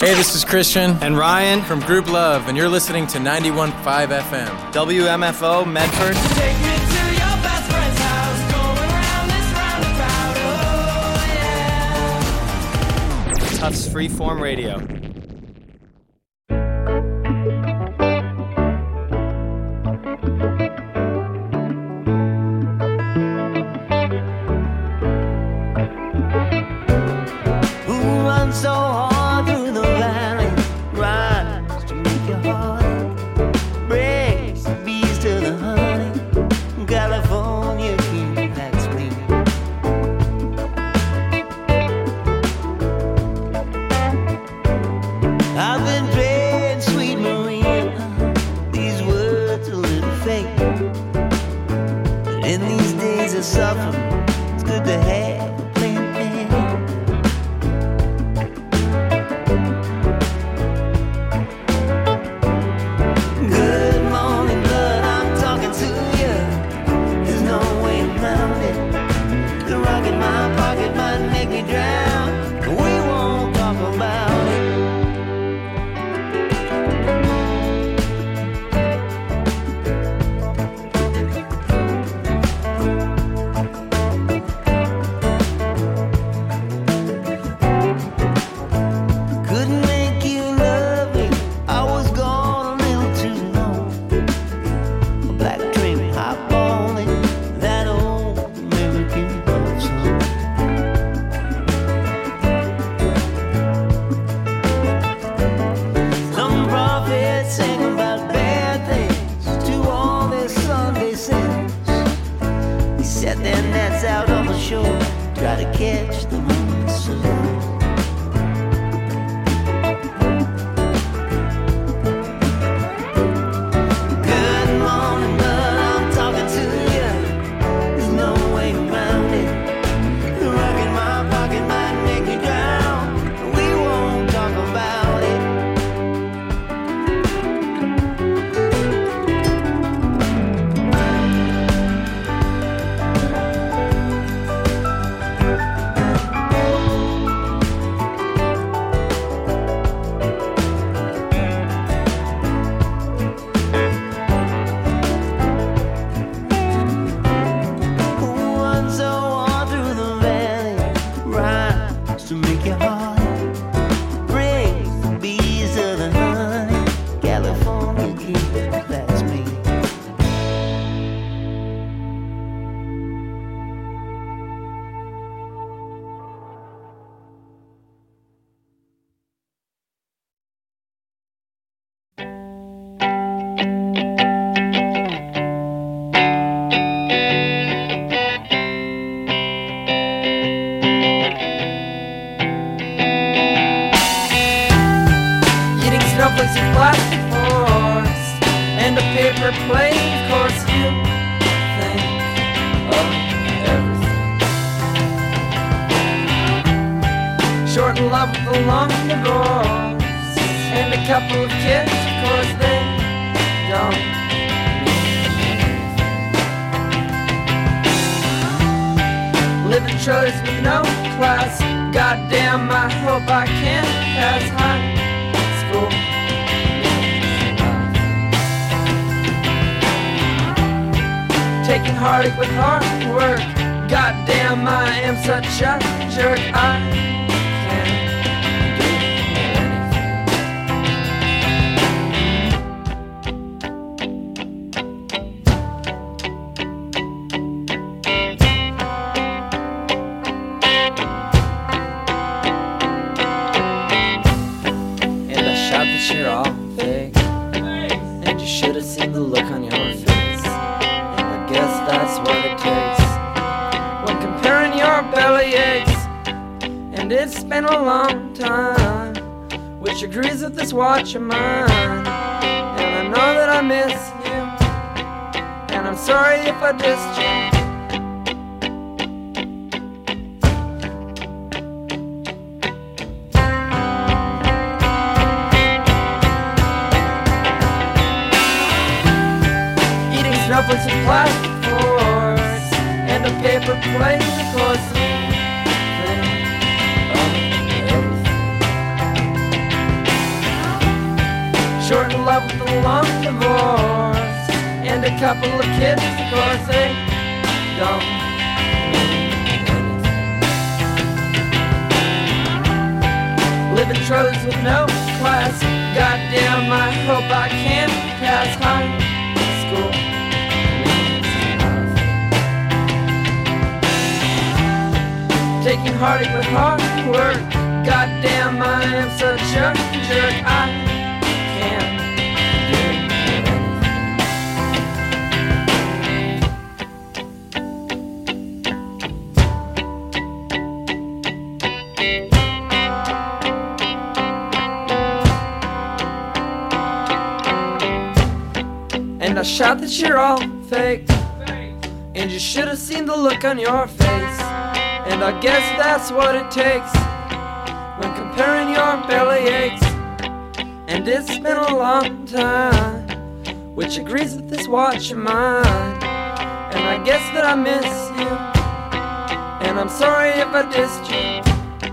Hey, this is Christian and Ryan from Group Love, and you're listening to 91.5 FM. WMFO Medford. Take me to your best friend's house, going around this roundabout, oh yeah. Tufts Freeform Radio. Watch of mine, and I know that I miss you, and I'm sorry if I dissed you. Eating snowflakes and plastic forks, and a paper plate, of course. short in love with a long divorce, and a couple of kids, of course, they don't mean anything. Living troths with no class, goddamn, I hope I can pass high school. Taking heartache with hard work, goddamn, I am such a jerk. I can't do anything. And I shout that you're all fake, and you should have seen the look on your face. And I guess that's what it takes when comparing your belly aches. And it's been a long time, which agrees with this watch of mine. And I guess that I miss you, and I'm sorry if I dissed you.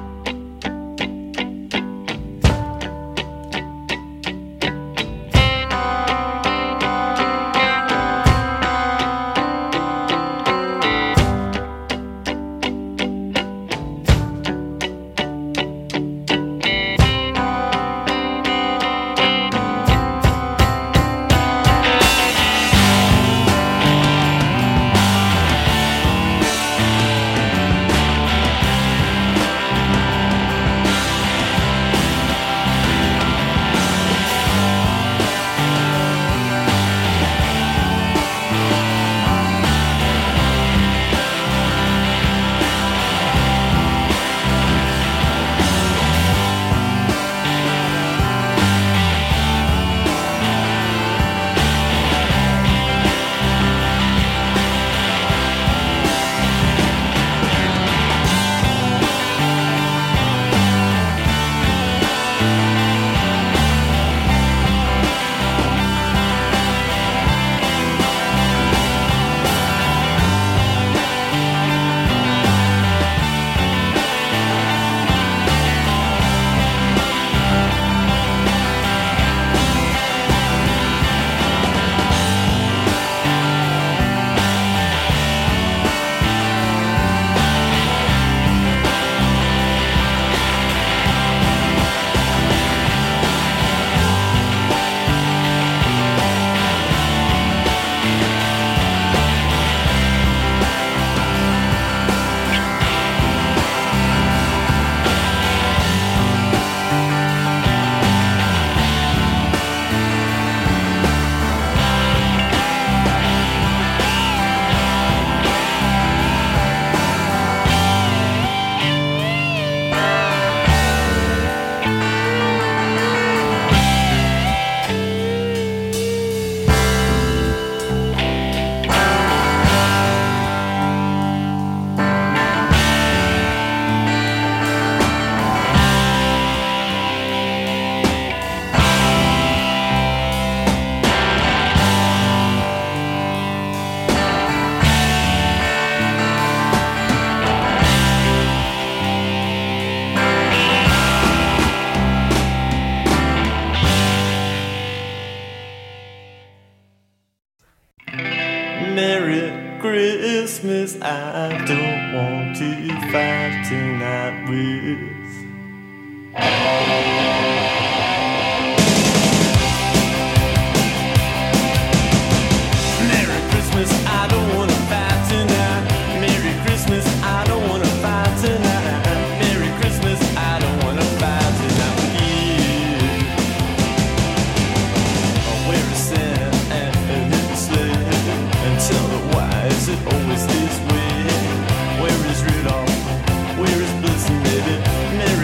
Christmas, I don't want to fight tonight with. Merry Christmas, I don't want to fight tonight. Merry Christmas, I don't want to fight tonight. Merry Christmas, I don't want to fight tonight with you. Where is Santa and his sled? And tell me why is it always this way? Where is Rudolph? Where is Blitzen, baby? Merry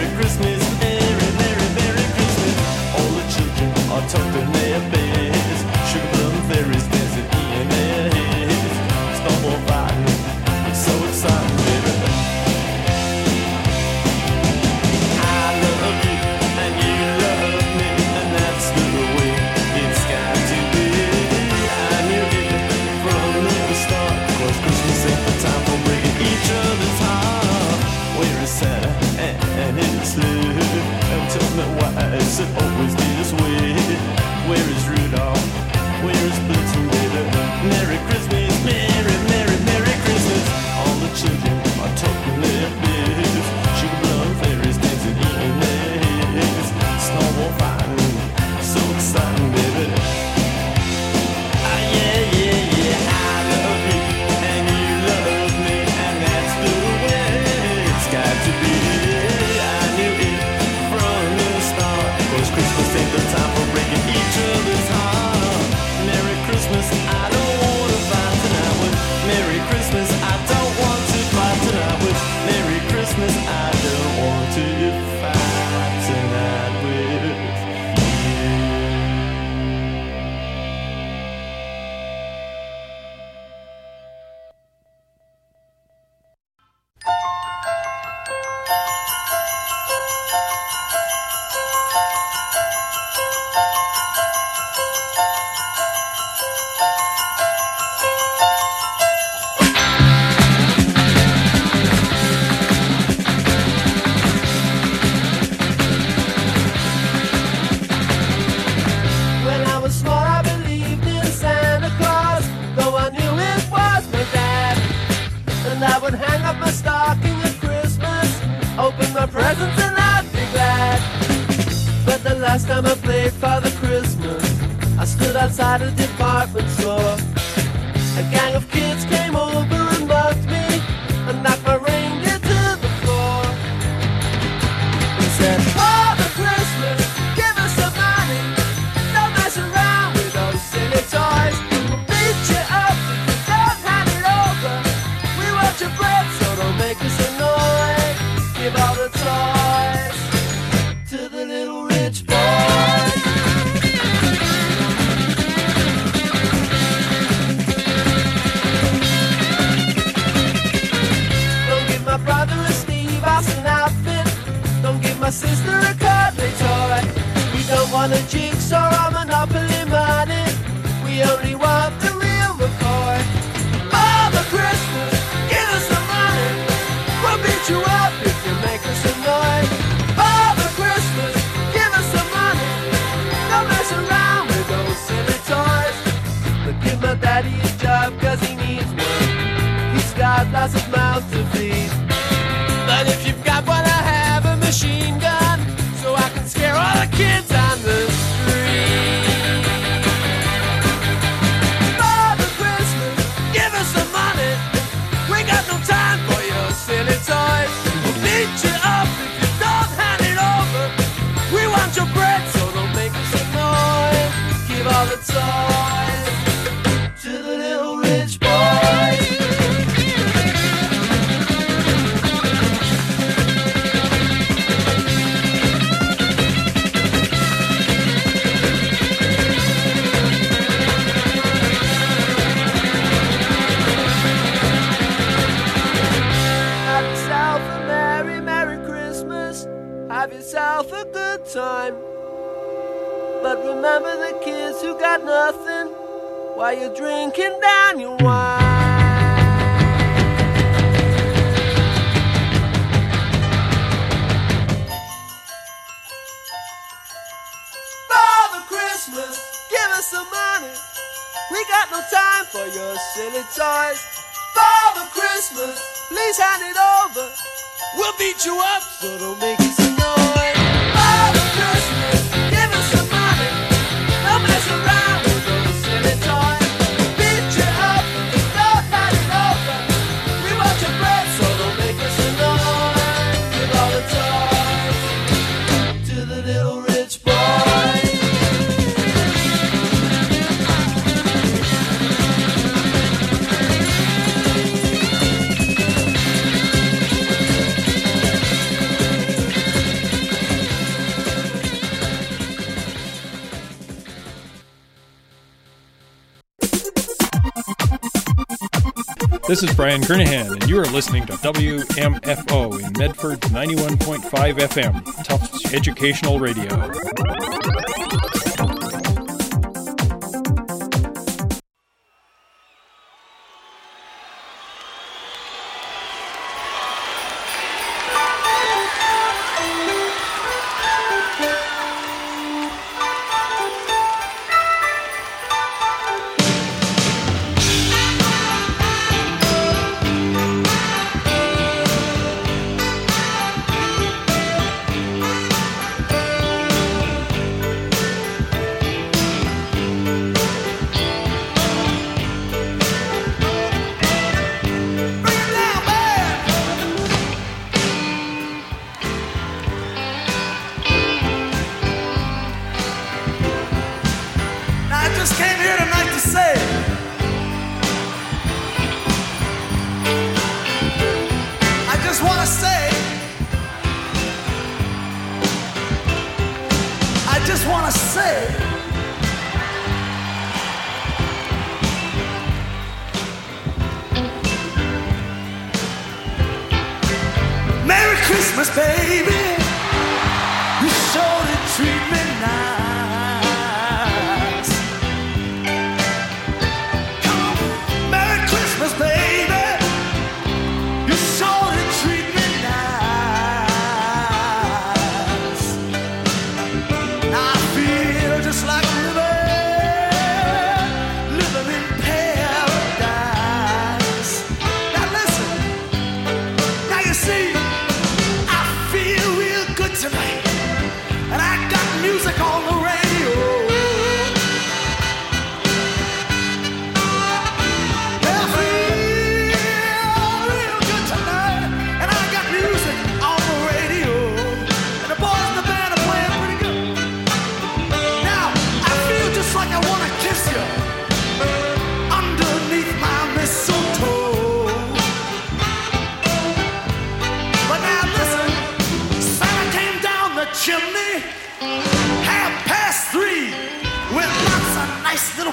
my presents and I'd be glad. But the last time I played Father Christmas, I stood outside a department store. A gang of kids came over and mugged me and knocked my reindeer to the floor. He said, Father Christmas, give us some money. Don't mess around with those silly toys. We'll beat you up if you don't hand it over. We want your bread, so don't make us annoyed. Give all the toys to the little rich boy. Don't give my brother a Steve Austin outfit. Don't give my sister a cuddly toy. We don't want a jigsaw or Monopoly money. We only want the real McCoy. Father Christmas, give us some money. We'll beat you up if you make us annoyed. Father Christmas, give us some money. Don't mess around with those silly toys. But give my daddy a job cause he needs one. He's got lots of mouths to feed. But if you've got one, I have a machine gun, so I can scare all the kids on the street. Father Christmas, give us some money. We got no time for your silly toys. We'll beat you up if you don't hand it over. We want your bread, so don't make us annoyed. Give all the toys to the little rich boy. Have yourself a merry, merry Christmas. Have yourself a good time. But remember the kids who got nothing while you're drinking down your wine. Father Christmas, give us some money. We got no time for your silly toys. Father Christmas, please hand it over. We'll beat you up, so don't make us annoyed. Father Christmas, give us some money. Don't mess around with those silly toys. We'll beat you up if you don't hand it over. We want your bread, so don't make us annoyed. Give all the toys to the little rich boy. This is Brian Kernahan, and you are listening to WMFO in Medford 91.5 FM, Tufts Educational Radio.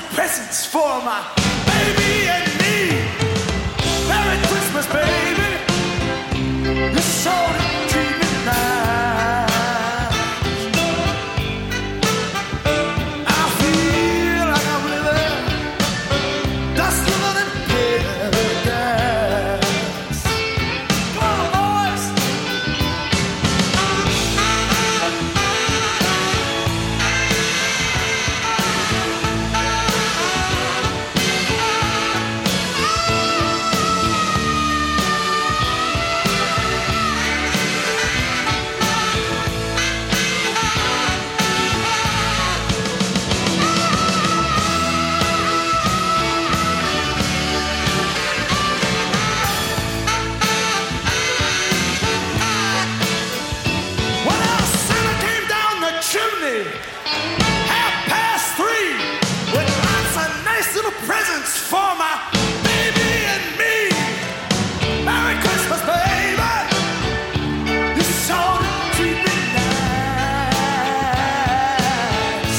presents for my baby and me. Merry Christmas, baby. You sure did treat me nice. I feel like I'm living, just living in paradise. Come on, boys. Well, Santa came down the chimney 3:30 with lots of nice little presents for my baby and me. Merry Christmas, baby. You sure did treat me nice.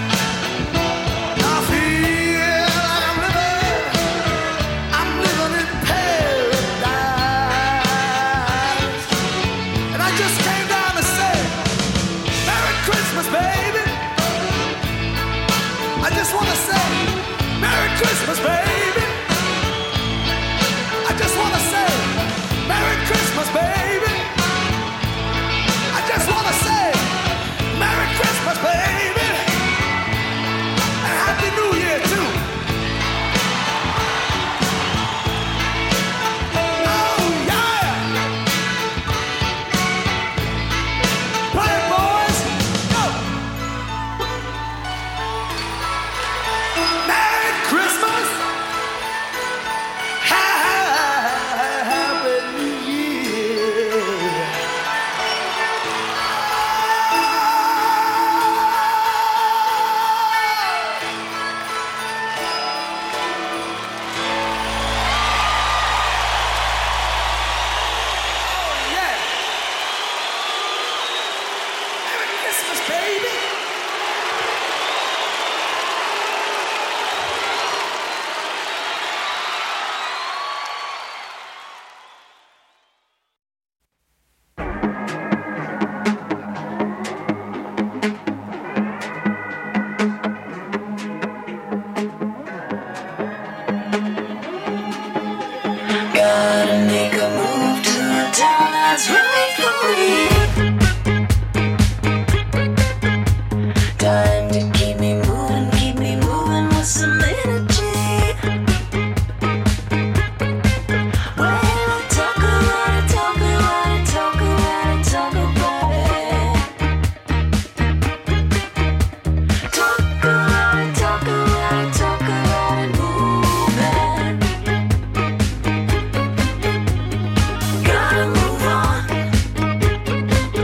I feel like I'm living in paradise. And I just came down to say, Merry Christmas, baby. I just want to say, Merry Christmas, baby. I just want to say, Merry Christmas, baby. I just want to say, Merry Christmas, baby. And Happy New Year, too. Oh, yeah. Play it, boys. Go. Merry Christmas. Happy New Year. Oh, yeah. Merry Christmas, baby. Gotta make a move to a town that's right for me. Time to keep me moving with some energy. Well, I talk about it, talk about it, talk about it, talk about it. Talk about it, talk about it, talk about it, moving. Gotta move on.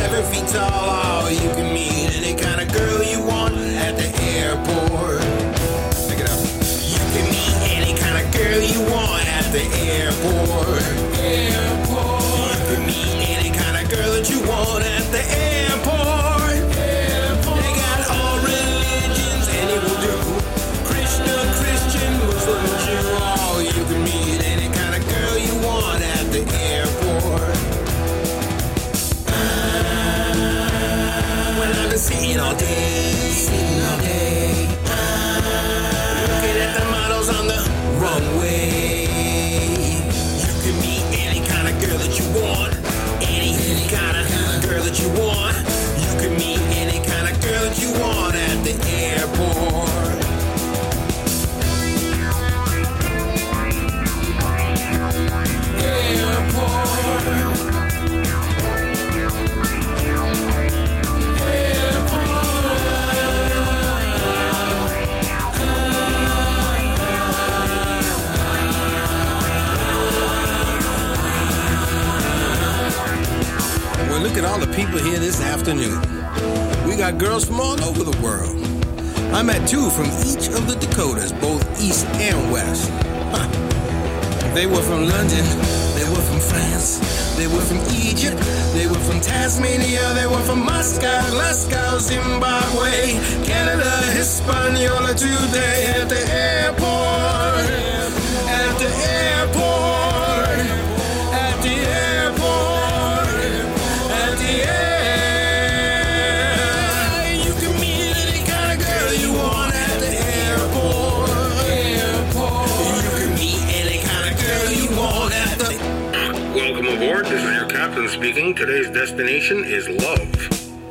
7 feet tall. Oh, you can meet any kind of girl you want at the airport. Pick it up. You can meet any kind of girl you want at the airport. Airport. You can meet any kind of girl that you want at the airport. Airport. They got all religions and it will do. Christian, Muslim, Jew. Oh, you can meet any kind of girl you want at the airport. When I've been sitting all day, looking at the models on the runway. You can meet any kind of girl that you want, any kind of girl that you want. You can meet any kind of girl that you want at the airport. Well, look at all the people here this afternoon. We got girls from all over the world. I met 2 from each of the Dakotas, both east and west. Huh. They were from London, they were from France, they were from Egypt, they were from Tasmania, they were from Moscow, Glasgow, Zimbabwe, Canada, Hispaniola today at the airport, at the airport, at the airport, at the airport. You can meet any kind of girl you want at the airport. You can meet any kind of girl you want at the... Welcome aboard. This is your captain speaking. Today's destination is love.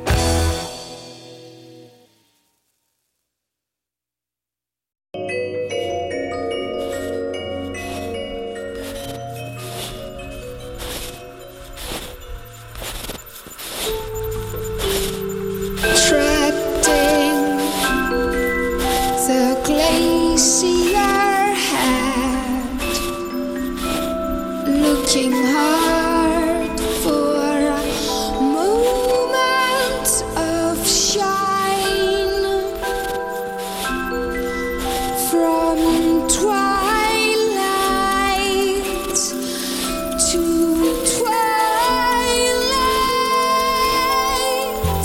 Trapping the glacier head, looking hard for moments of shine from twilight to twilight.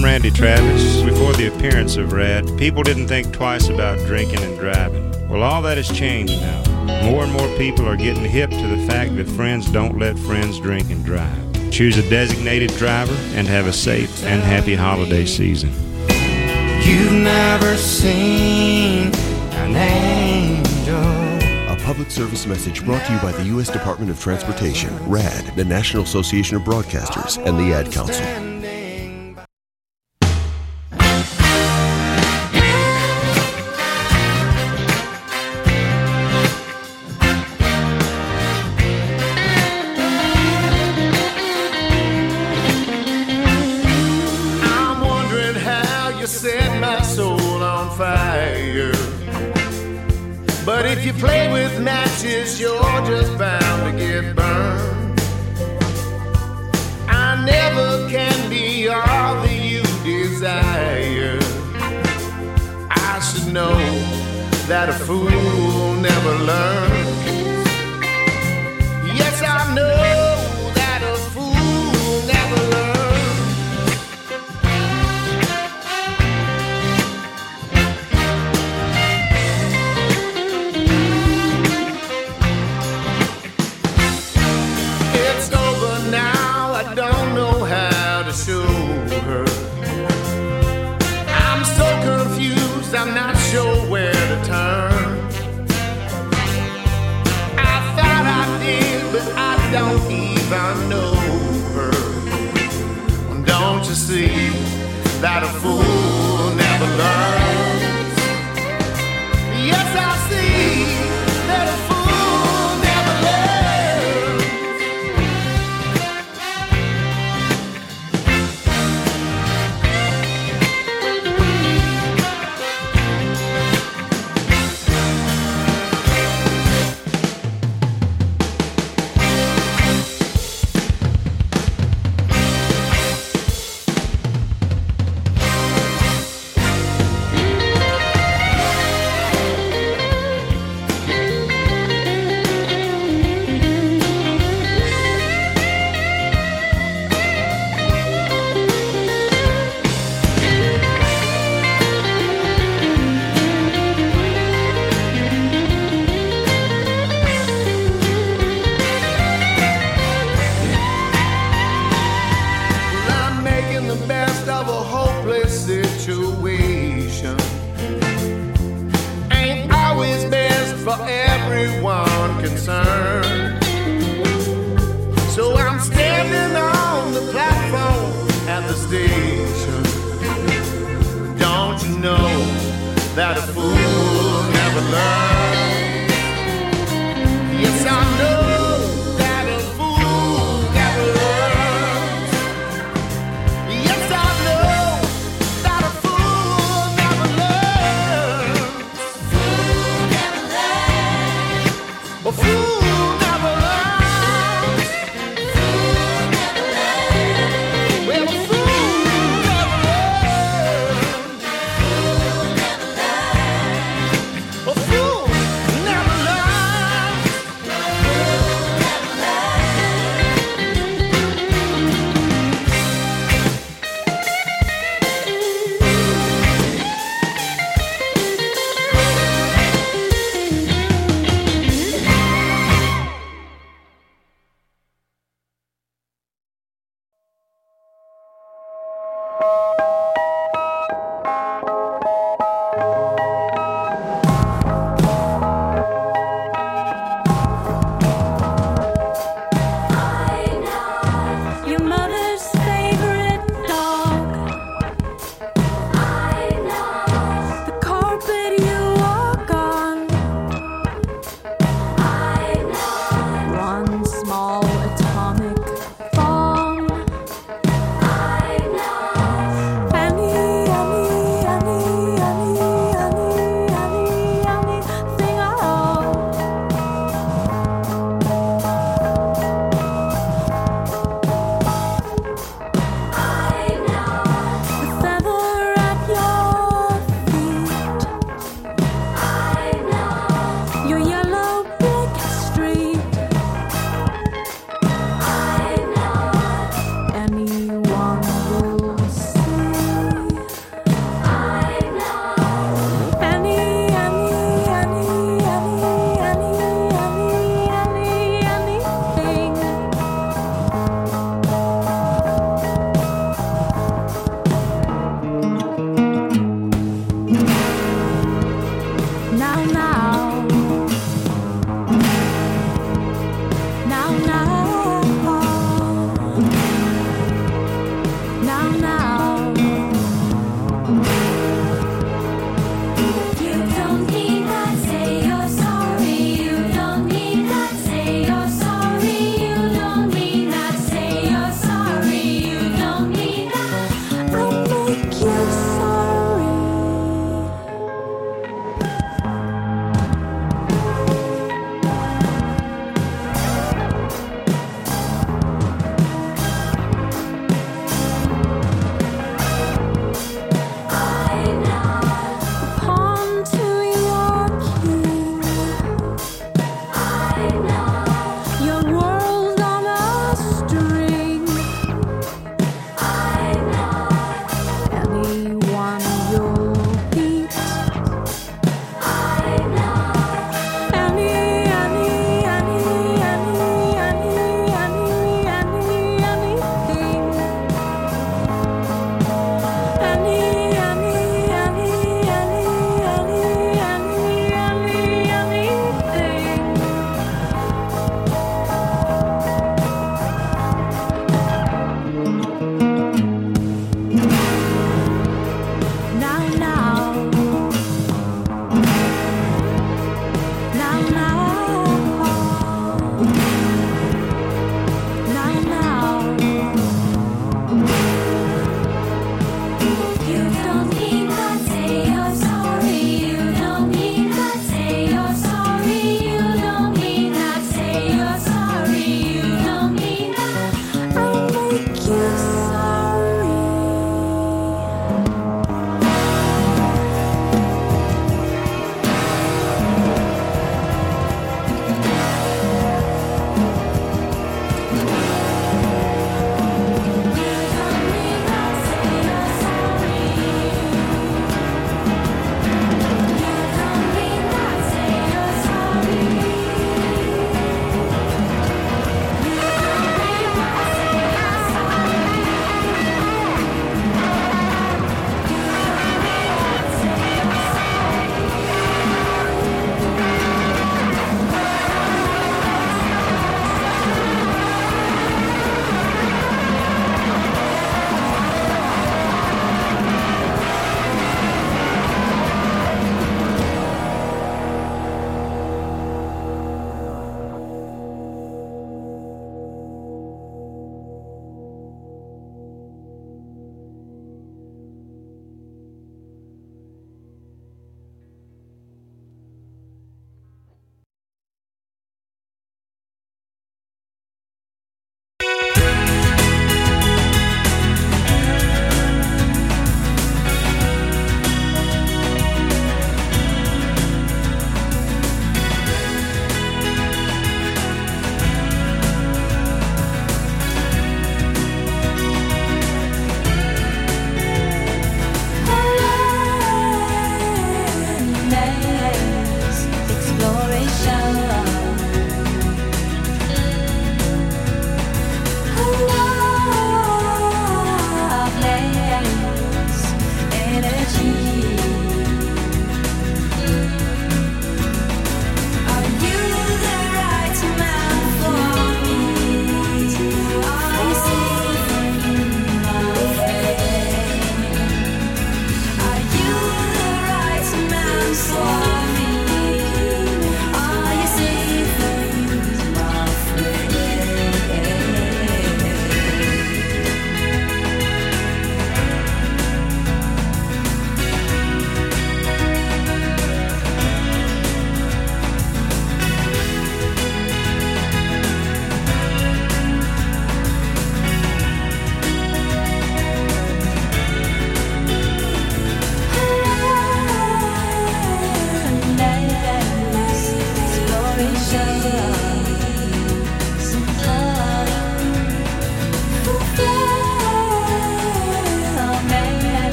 I'm Randy Travis. Before the appearance of Rad, people didn't think twice about drinking and driving. Well, all that has changed now. More and more people are getting hip to the fact that friends don't let friends drink and drive. Choose a designated driver and have a safe and happy holiday season. You've never seen an angel. A public service message brought to you by the U.S. Department of Transportation, RAD, the National Association of Broadcasters, and the Ad Council. But if you play with matches, you're just bound to get burned. I never can be all that you desire. I should know that a fool never learns. Yes, I know that a fool never learns. I'm not sure where to turn. I thought I did, but I don't even know her. Don't you see that a fool never learns? Yes, I see that a fool never learns. That a fool never learns. Yes, I know that a fool never learns. Yes, I know that a fool never learns. Fool never learns. A fool never learns. Fool never learns. Well, a fool never learns. Fool never learns.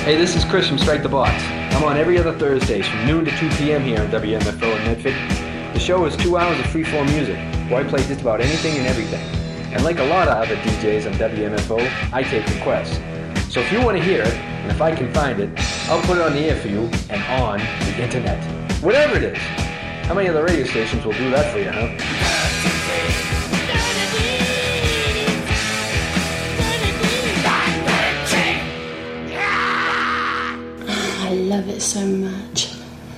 Hey, this is Chris from Strike the Box. I'm on every other Thursdays from noon to 2 p.m. here on WMFO in Medford. The show is 2 hours of free-form music, where I play just about anything and everything. And like a lot of other DJs on WMFO, I take requests. So if you want to hear it, and if I can find it, I'll put it on the air for you and on the internet. Whatever it is. How many other radio stations will do that for you, huh? I love it so much.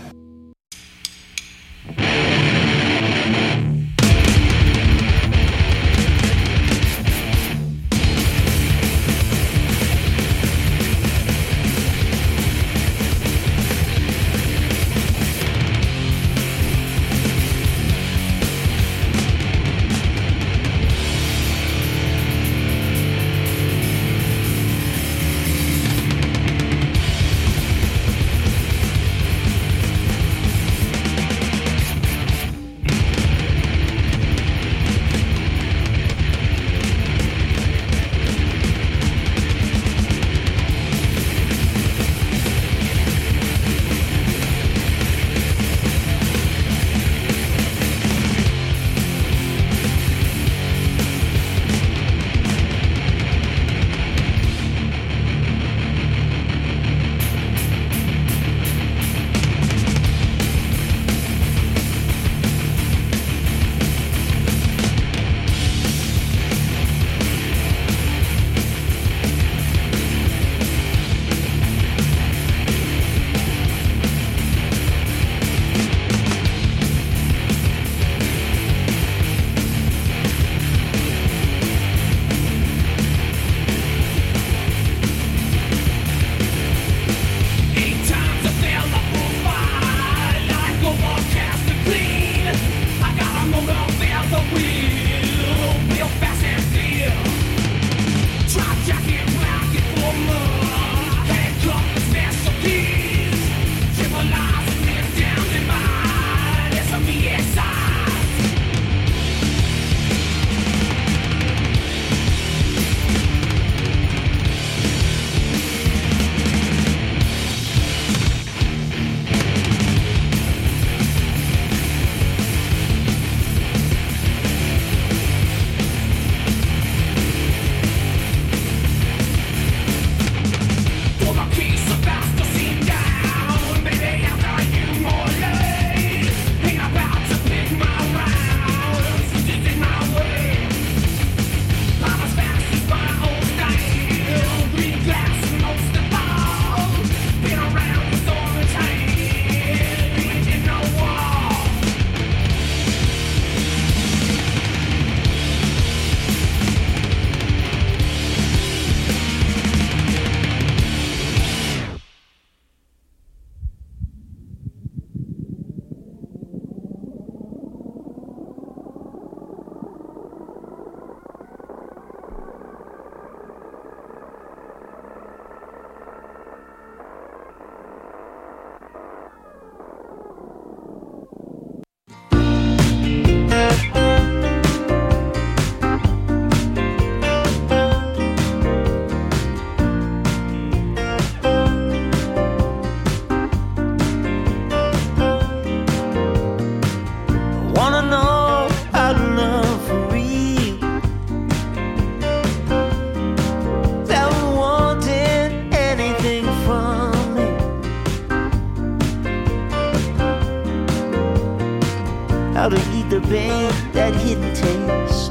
How to eat the pain, that hidden taste.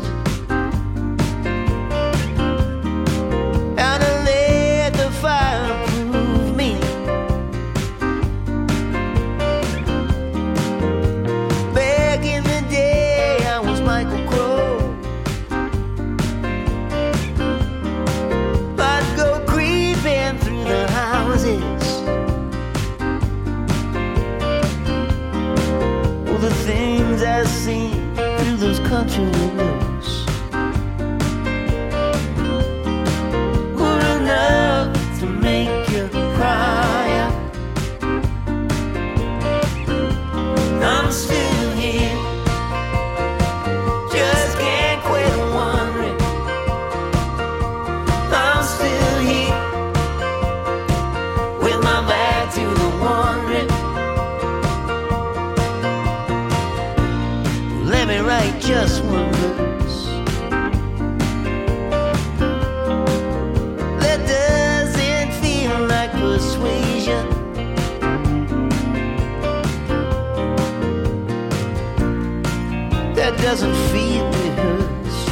How to let the fire prove me. Back in the day, I was Michael Crowe. I'd go creeping through the houses. All the things I see through those country windows were enough to make you cry out. I'm still here, just can't quit wondering. I'm still here, just one verse. That doesn't feel like persuasion. That doesn't feel rehearsed.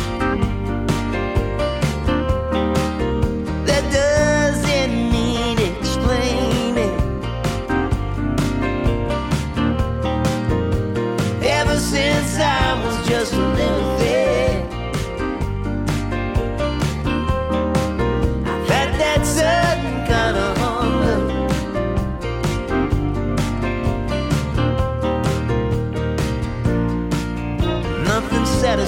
That doesn't need explaining. Ever since I was just a little thing, I've had that sudden kind of hunger. Nothing satisfies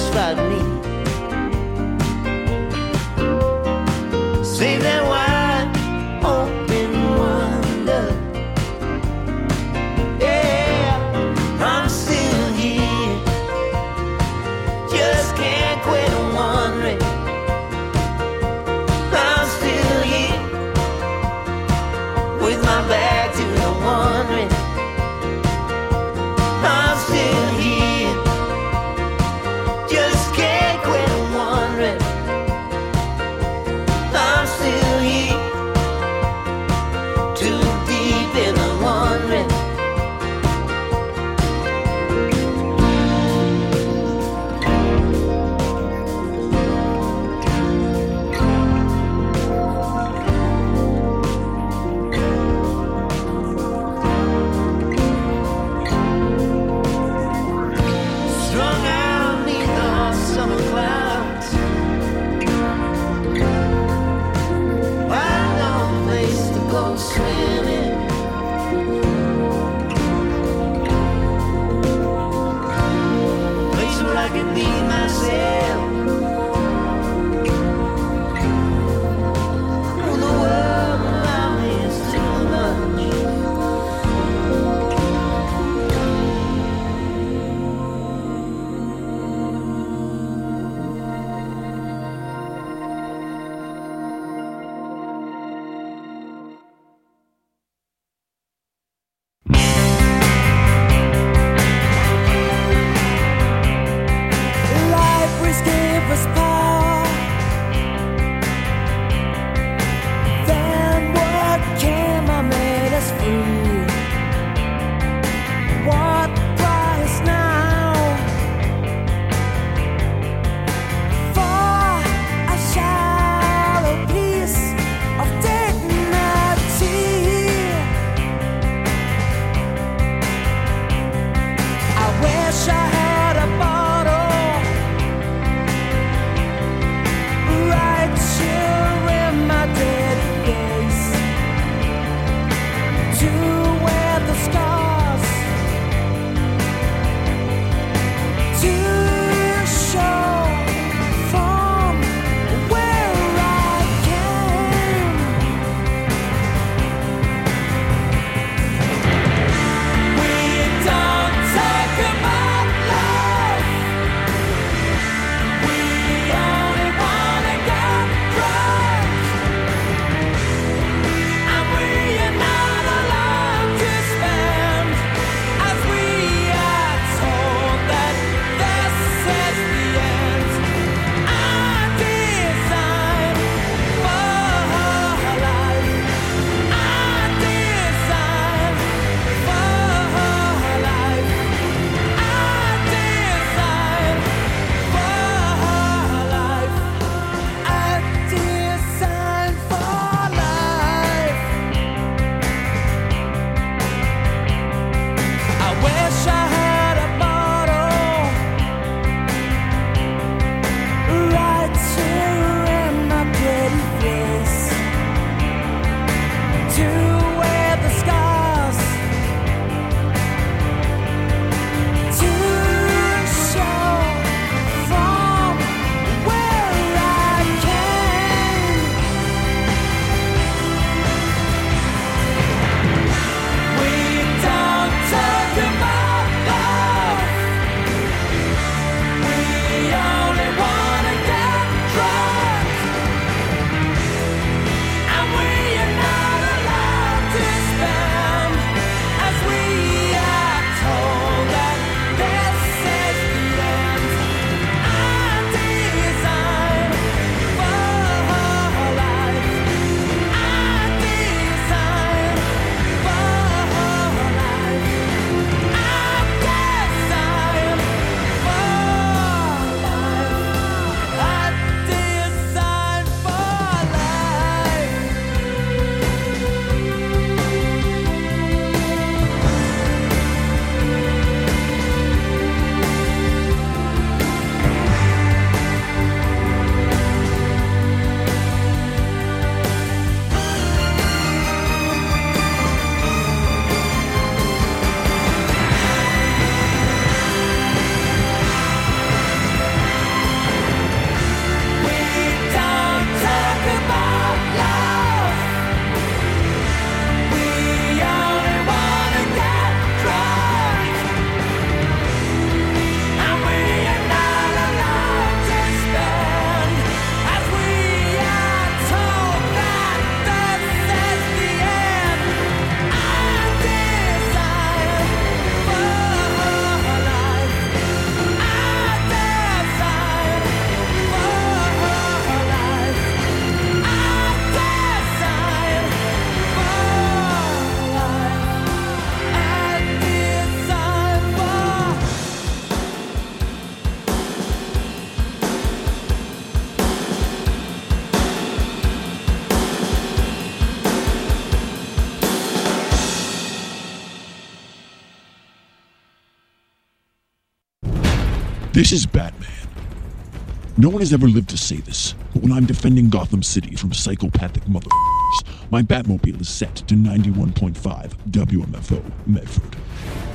This is Batman. No one has ever lived to say this, but when I'm defending Gotham City from psychopathic motherfuckers, my Batmobile is set to 91.5 WMFO Medford.